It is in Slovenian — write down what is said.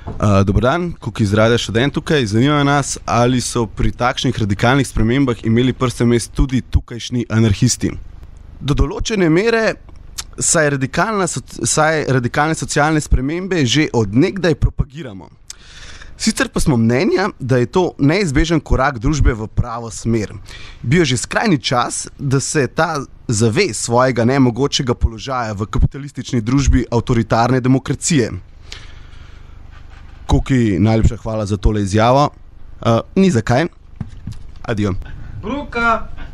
Dober dan, Kuki iz Radia Študent tukaj. Zanima nas, ali so pri takšnih radikalnih spremembah imeli prste mest tudi tukajšnji anarhisti. Do določene mere saj radikalne socialne spremembe že od nekdaj propagiramo. Sicer pa smo mnenja, da je to neizbežen korak družbe v pravo smer. Bil je že skrajni čas, da se ta zave svojega nemogočega položaja v kapitalistični družbi avtoritarne demokracije. Kuki, najlepša hvala za tole izjavo. Ni zakaj. Adijo. Bruka!